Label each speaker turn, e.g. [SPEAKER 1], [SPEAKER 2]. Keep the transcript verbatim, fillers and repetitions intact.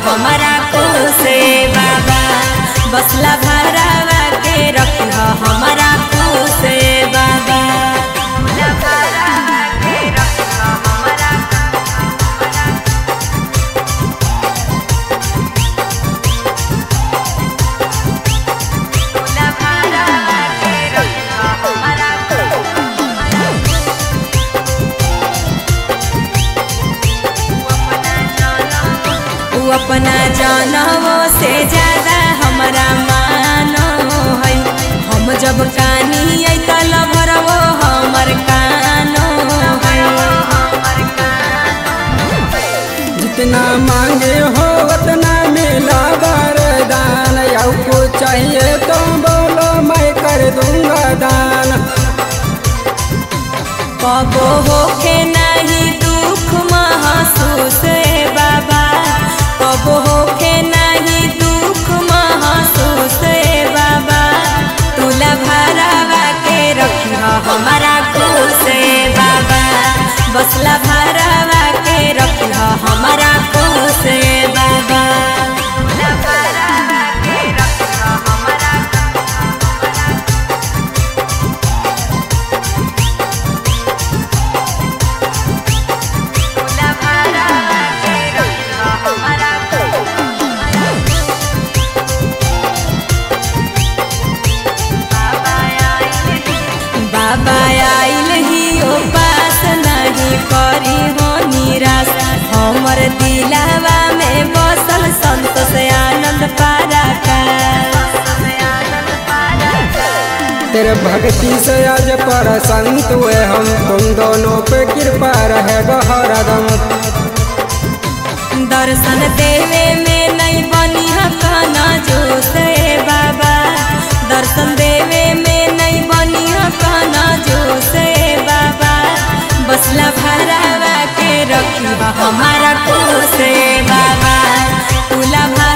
[SPEAKER 1] हमारा खुशे बाबा। बसला भरावा के रखी हमारा खुशे बाबा। अपना जानवों से ज्यादा हमारा मानो है। हम जब कानी आई तल भरवो हमर कानो है।
[SPEAKER 2] जितना मांगे हो उतना मिला वरदान। आपको चाहिए तो बोलो मैं कर दूंगा दान।
[SPEAKER 1] कबो होके नहीं दुख महसूस बाबा। कबो होके नहीं दुख महसूस बाबा। तुला भरावा के रखी हमारा खुशे बाबा। बसला भरावा के रखी हमारा खुशे बाबा। बाबा आइल ही उपास नहीं करी हो निराश। हमर दिलावा में बसल संतोष आनंद पाराका।
[SPEAKER 2] तेरे भक्ति से आज पर संत हुए हम। तुम दोनों पे कृपा रहेगा हरदम।
[SPEAKER 1] दर्शन देवे में नहीं बनी हकाना जोसे बाबा। दर्शन देवे में नहीं बनी हकाना जोसे बाबा। बसला भरावा के रखी हमारा खुशे बाबा। तुला